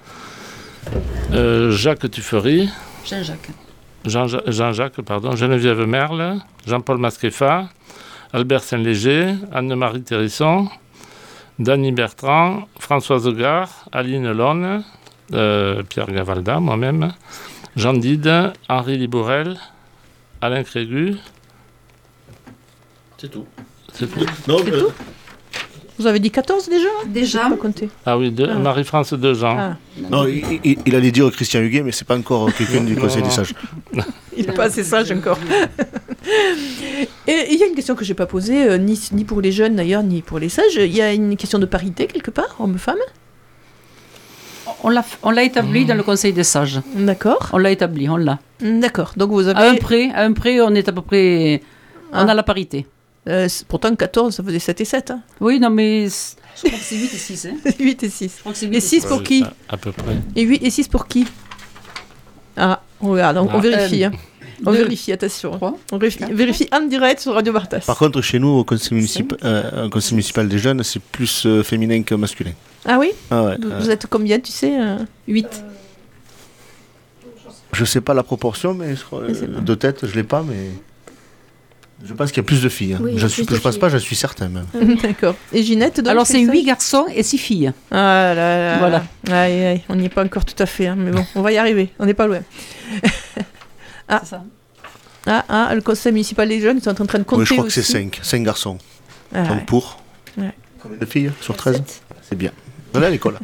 Jacques Tuffery, Jean-Jacques, pardon, Geneviève Merle, Jean-Paul Masquefa, Albert Saint-Léger, Anne-Marie Terrisson, Dany Bertrand, Françoise Gare, Aline Lonne, Pierre Gavalda, moi-même, Jean Dide, Henri Libourel, Alain Crégu. C'est tout. Non, c'est tout. Vous avez dit 14 déjà? Déjà. Ah oui, Marie-France Dejean. Ah. Non, il allait dire Christian Huguet, mais c'est pas encore quelqu'un du Conseil des sages. Il n'est pas assez sage encore. Et il y a une question que je n'ai pas posée, ni pour les jeunes d'ailleurs, ni pour les sages. Il y a une question de parité quelque part, homme-femme? On l'a établi dans le Conseil des sages. D'accord. On l'a établi, on l'a. D'accord. Donc vous avez... À un près, on est à peu près... On a la parité. Pourtant 14, ça faisait 7 et 7. Hein. Oui, non, mais je crois que c'est 8 et 6. Hein. 8 et 6. Je crois que c'est 8 et 6 pour qui? À peu près. Et 8 et 6 pour qui? Ah, on regarde, on vérifie. On vérifie, attention. On vérifie en direct sur Radio Bartas. Par contre, chez nous, au conseil municipal des jeunes, c'est plus féminin que masculin. Ah oui? Ah ouais, vous êtes combien, tu sais 8. Je sais pas la proportion, mais de tête, je l'ai pas, mais je pense qu'il y a plus de filles. Hein. Oui, je pense pas, je suis certain même. D'accord. Et Ginette, donc, Alors, c'est 8 garçons et 6 filles. Ah là là. Voilà. Aïe, aïe, on n'y est pas encore tout à fait, hein, mais bon, on va y arriver, on n'est pas loin. C'est ça. Le conseil municipal des jeunes, ils sont en train de compter. Oui, je crois aussi. que c'est 5 garçons. Ah, Donc ouais. pour Ouais. combien de filles sur 13? C'est bien. Allez à l'école.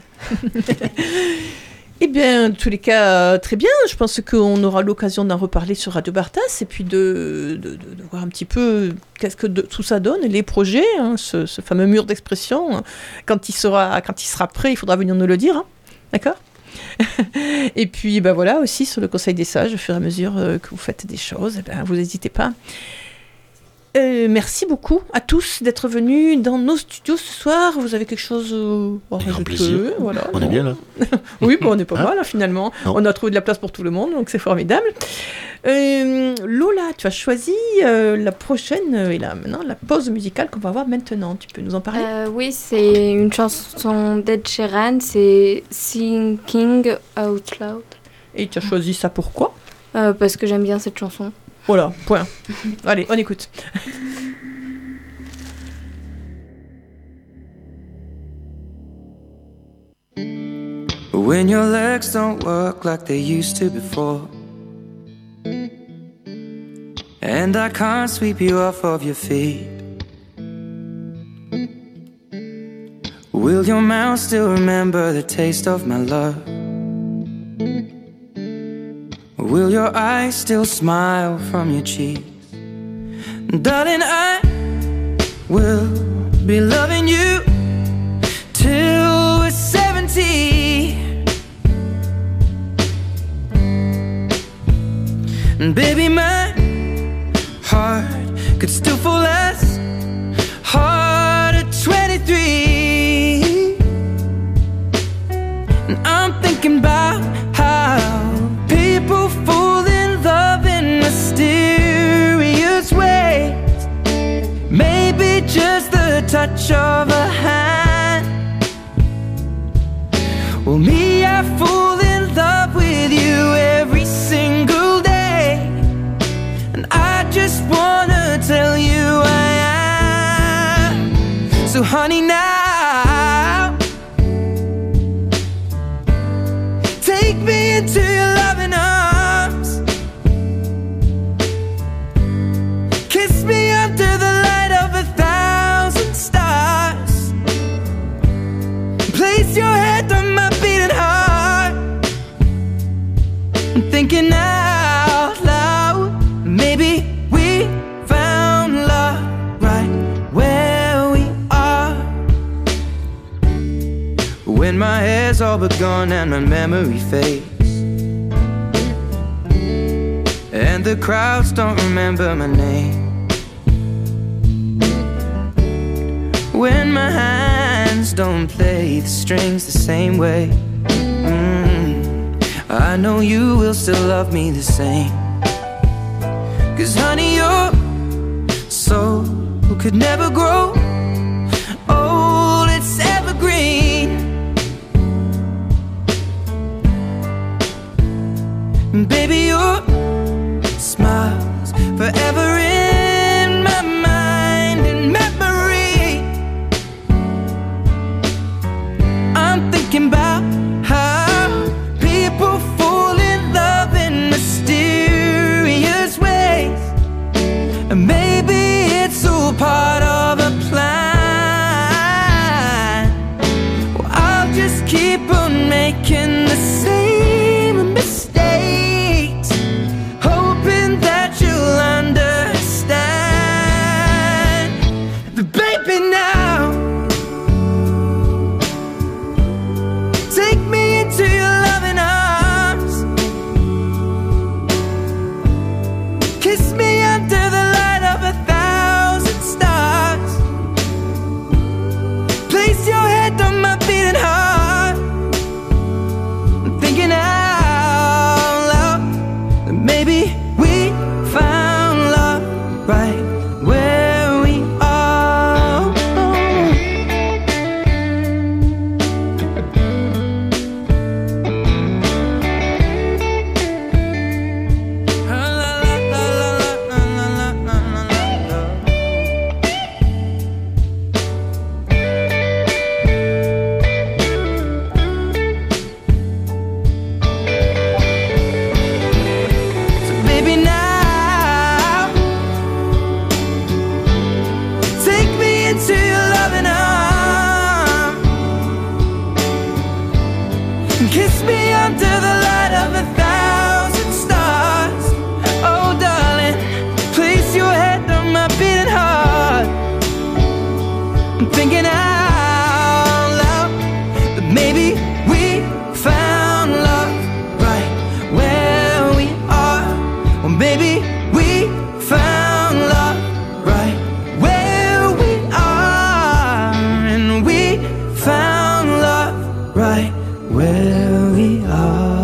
Eh bien, en tous les cas, très bien. Je pense qu'on aura l'occasion d'en reparler sur Radio Bartas et puis de voir un petit peu qu'est-ce que tout ça donne, les projets, hein, ce fameux mur d'expression. Quand il sera prêt, il faudra venir nous le dire. Hein. D'accord ? Et puis, voilà, aussi sur le Conseil des sages, au fur et à mesure que vous faites des choses, vous n'hésitez pas. Merci beaucoup à tous d'être venus dans nos studios ce soir. Vous avez quelque chose à Avec grand rajouter? plaisir. Voilà, On est bien là. Oui, on n'est pas mal finalement. Non. On a trouvé de la place pour tout le monde, donc c'est formidable. Lola, tu as choisi la prochaine et maintenant la pause musicale qu'on va voir maintenant. Tu peux nous en parler? Oui, c'est une chanson d'Ed Sheeran, c'est Thinking Out Loud. Et tu as choisi ça pourquoi? Parce que j'aime bien cette chanson. Voilà, point. Allez, on écoute. When your legs don't work like they used to before, and I can't sweep you off of your feet, will your mouth still remember the taste of my love? Will your eyes still smile from your cheeks? Darling, I will be loving you till we're 70. And baby, my heart could still fall as hard at 23. And I'm thinking about how people fall in love in mysterious ways. Maybe just the touch of a hand. Well, me, I fall in love with you every single day, and I just wanna tell you I am. So honey, now take me into your loving arms. Kiss me under the light of 1,000 stars. Place your head on my beating heart. I'm thinking out loud, maybe we found love right where we are. When my hair's all but gone and my memory fades, and the crowds don't remember my name, when my hands don't play the strings the same way, I know you will still love me the same. 'Cause honey, your soul could never grow old, it's evergreen. And baby, your smile's forever in my mind and memory. I'm thinking about how people fall in love in mysterious ways, and maybe it's all part of a plan. Well, I'll just keep on making the same mistakes, hoping that you'll understand. But baby, now take me into your loving arms. Kiss me under the light of 1,000 thinking out loud that maybe we found love right where we are. Or maybe we found love right where we are. And we found love right where we are.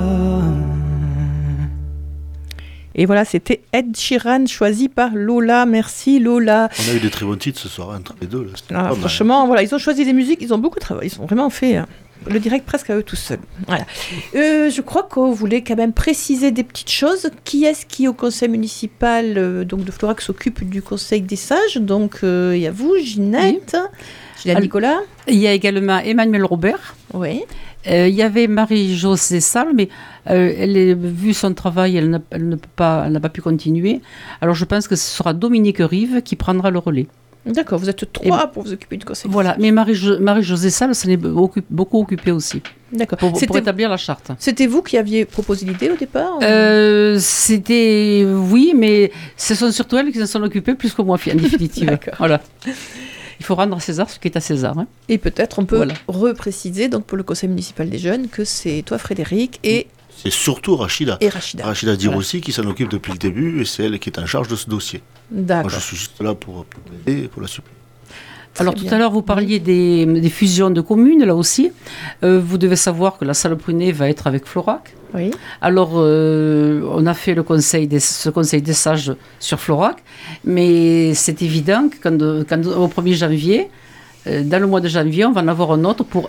Et voilà, c'était Ed Sheeran choisi par Lola. Merci Lola. On a eu des très bons titres ce soir, entre les deux. Là. Ah, franchement, voilà, ils ont choisi des musiques, ils ont beaucoup travaillé, ils ont vraiment fait le direct presque à eux tout seuls. Voilà. Je crois qu'on voulait quand même préciser des petites choses. Qui est-ce qui au conseil municipal donc de Florac s'occupe du conseil des sages? Donc il y a vous, Ginette, Ginette Nicolas. Il y a également Emmanuel Robert. Oui. Il y avait Marie-Josée Salle, mais vu son travail, elle n'a pas pu continuer. Alors je pense que ce sera Dominique Rive qui prendra le relais. D'accord, vous êtes 3 pour vous occuper du conseil. Voilà, mais Marie-Josée Salle s'en est beaucoup occupée aussi. D'accord. Pour établir la charte. C'était vous qui aviez proposé l'idée au départ C'était oui, mais ce sont surtout elles qui s'en sont occupées plus que moi, en définitive. D'accord. Voilà. Il faut rendre à César ce qui est à César. Hein. Et peut-être on peut repréciser donc pour le conseil municipal des jeunes que c'est toi Frédéric et... C'est surtout Rachida. Et Rachida. Rachida Diroussi qui s'en occupe depuis le début et c'est elle qui est en charge de ce dossier. D'accord. Moi je suis juste là pour aider et pour la supplier. Alors tout à l'heure, vous parliez des fusions de communes, là aussi. Vous devez savoir que la salle Prunet va être avec Florac. Oui. Alors, on a fait ce conseil des sages sur Florac, mais c'est évident que quand au 1er janvier, dans le mois de janvier, on va en avoir un autre pour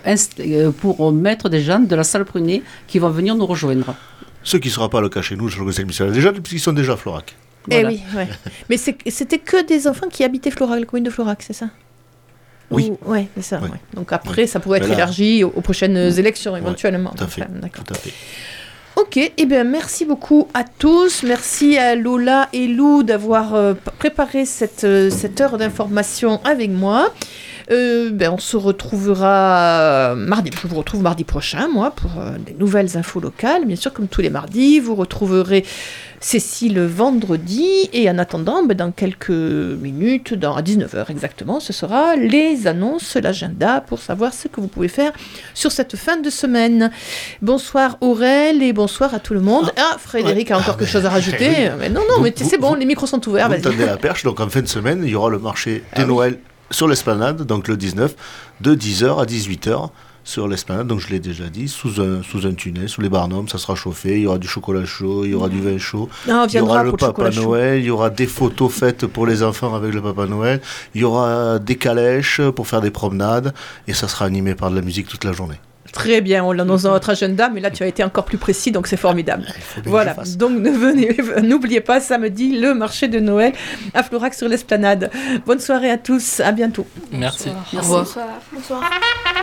mettre des gens de la salle Prunet qui vont venir nous rejoindre. Ce qui ne sera pas le cas chez nous, sur le conseil municipal des jeunes, puisqu'ils sont déjà à Florac. Voilà. Eh oui, ouais. Mais c'était que des enfants qui habitaient Florac, la commune de Florac, c'est ça? Oui. Oui, c'est ça. Oui. Ouais. Donc après, ça pourrait être élargi aux prochaines élections, éventuellement. Tout à fait. D'accord. Tout à fait. Ok, eh bien merci beaucoup à tous. Merci à Lola et Lou d'avoir préparé cette heure d'information avec moi. On se retrouvera mardi. Je vous retrouve mardi prochain, moi, pour des nouvelles infos locales. Bien sûr, comme tous les mardis, vous retrouverez Cécile vendredi. Et en attendant, dans quelques minutes, à 19h exactement, ce sera les annonces, l'agenda, pour savoir ce que vous pouvez faire sur cette fin de semaine. Bonsoir Aurèle et bonsoir à tout le monde. Frédéric a encore quelque chose à rajouter. Oui. Mais non, mais c'est bon, les micros sont ouverts. Vous tendez la perche, donc en fin de semaine, il y aura le marché de Noël sur l'esplanade, donc le 19, de 10h à 18h sur l'esplanade, donc je l'ai déjà dit, sous un tunnel, sous les barnums, ça sera chauffé, il y aura du chocolat chaud, il y aura du vin chaud, il y aura le Papa Noël, il y aura des photos faites pour les enfants avec le Papa Noël, il y aura des calèches pour faire des promenades, et ça sera animé par de la musique toute la journée. Très bien, on l'annonce dans notre agenda, mais là tu as été encore plus précis, donc c'est formidable. Voilà, donc n'oubliez pas, samedi, le marché de Noël à Florac sur l'esplanade. Bonne soirée à tous, à bientôt. Merci. Au revoir. Bonsoir.